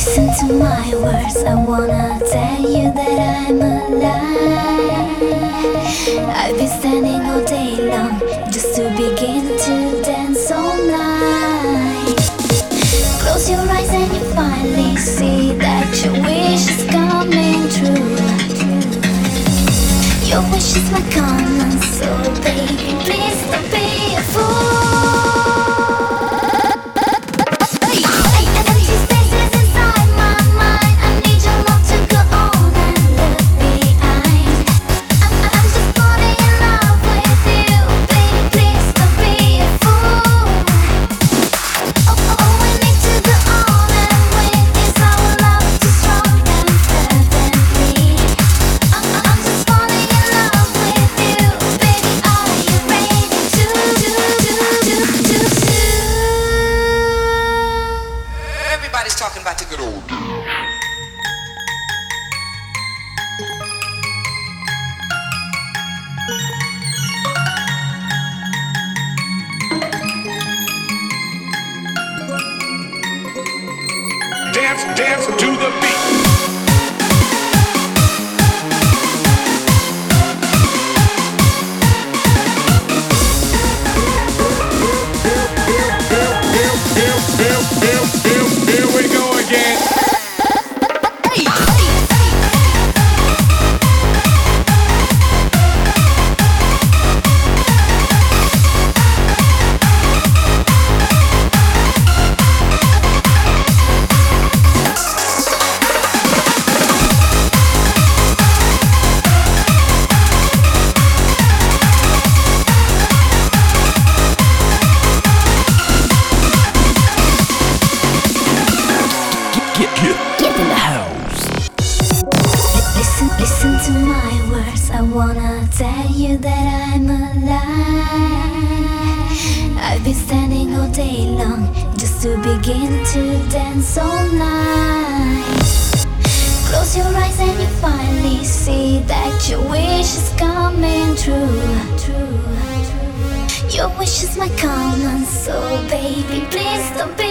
Listen to my words, I wanna tell you that I'm alive. I've been standing all day long just to begin to dance all night. Close your eyes and you finally see that your wish is coming true. Your wish is my command, so baby, please don't be a fool. Talking about the good old dance to the beat. Here we go again. Get in the house. Listen to my words. I wanna tell you that I'm alive. I've been standing all day long just to begin to dance all night. Close your eyes and you finally see that your wish is coming true. Your wish is my command, so baby, please don't be